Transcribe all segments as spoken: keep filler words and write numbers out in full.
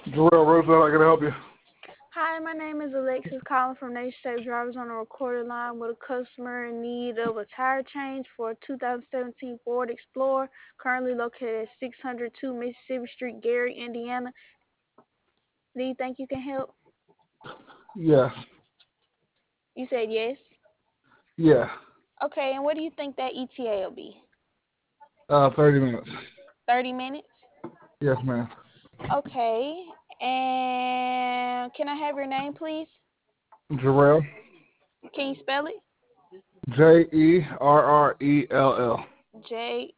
Joel Roosevelt, I can help you. Hi, my name is Alexis calling from Nation State Drivers on a recorded line with a customer in need of a tire change for a two thousand seventeen Ford Explorer, currently located at six hundred two Mississippi Street, Gary, Indiana. Do you think you can help? Yes. You said yes. Yeah. Okay, and what do you think that E T A will be? Uh, thirty minutes. thirty minutes? Yes, ma'am. Okay, and can I have your name, please? Jarrell. Can you spell it? J E R R E L L. J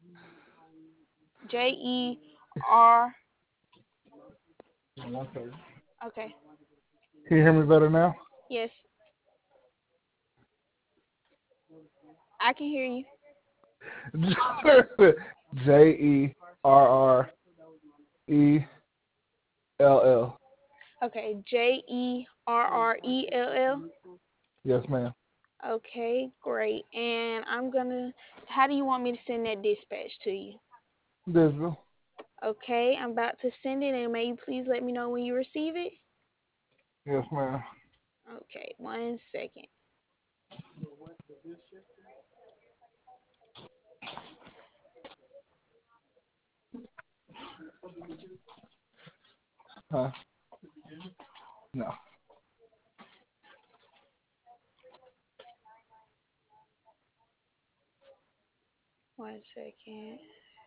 J E R. Okay. Can you hear me better now? Yes, I can hear you. J E R R E L L. Okay, J E R R E L L. Yes, ma'am. Okay, great. And I'm gonna. How do you want me to send that dispatch to you? Digital. Okay, I'm about to send it, and may you please let me know when you receive it? Yes, ma'am. Okay, one second. Huh? No. One second.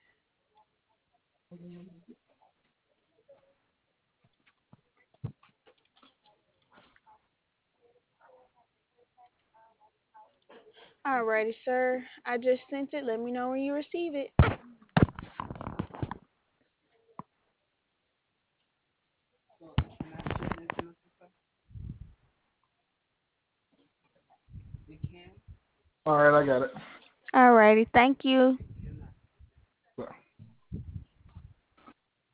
Alrighty, sir. I just sent it. Let me know when you receive it. All right, I got it. Alrighty, thank you.